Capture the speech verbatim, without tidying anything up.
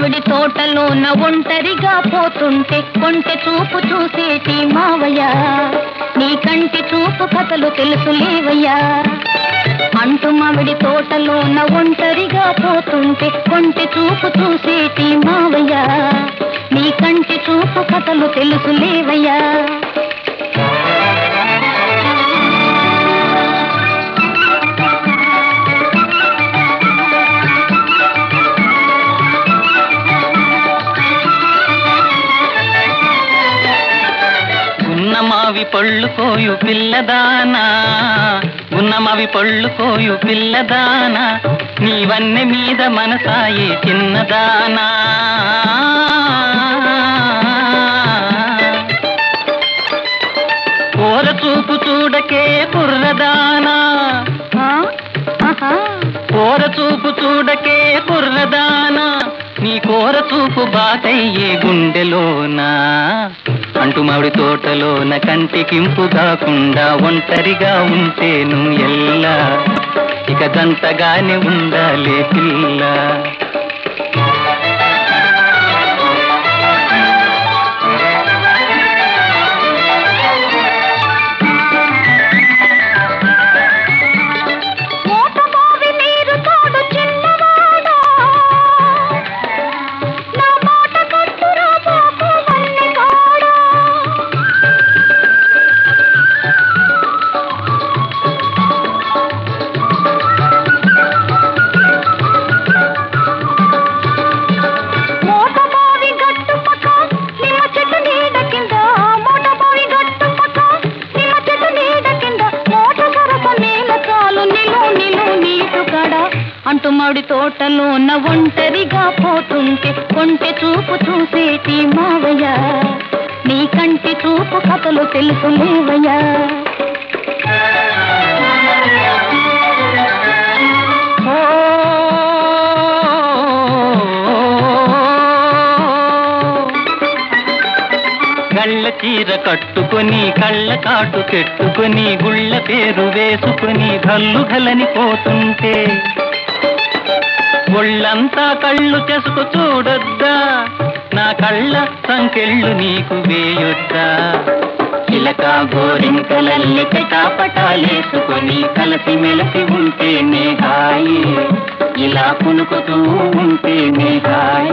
మామిడి తోటలోన ఒంటరిగా పోతుంటే కొంటె చూపు చూసేటి మావయ్య, నీ కంటి చూపు కథలు తెలుసు లేవయ్యా. అంటు మామిడి తోటలోన ఒంటరిగా పోతుంటే కొంటె చూపు చూసేటి మావయ్య, నీ కంటి చూపు కథలు తెలుసు లేవయ్యా. గున్నమావి పళ్ళు కోయు పిల్లదానా, గున్నమావి పళ్ళు కోయు పిల్లదానా, నీవన్నె మీద మనసాయే చిన్నదానా. కోర చూపు చూడకే కుర్రదానా, కోర చూపు చూడకే కుర్రదానా, నీ కోర చూపు బాటయ్యే గుండెలోనా. అంటు మామిడి తోటలోన కంటికింపు కాకుండా ఒంటరిగా ఉంటేను ఎల్లా, ఇక దంతగానే ఉండాలే పిల్ల. అంటు మామిడి తోటలోన ఒంటరిగా పోతుంటే కొంటె చూపు చూసేటి మావయ్య, నీ కంటి చూపు కథలు తెలుసు లేవయ్యా. గళ్ళ చీర కట్టుకొని కళ్ళ కాటు పెట్టుకొని గుళ్ళ పేరు వేసుకొని గల్లు గలని పోతుంటే ఒళ్ళంతా కళ్ళు చెసుకు చూడొద్దా, నా కళ్ళ సంకెళ్ళు నీకు వేయొద్దా. చిలక గోరింకలల్లి పటాపటాలేసుకొని కలసి మెలసి ఉంటేనే హాయి, ఇలా పులుకుతూ ఉంటేనే హాయి.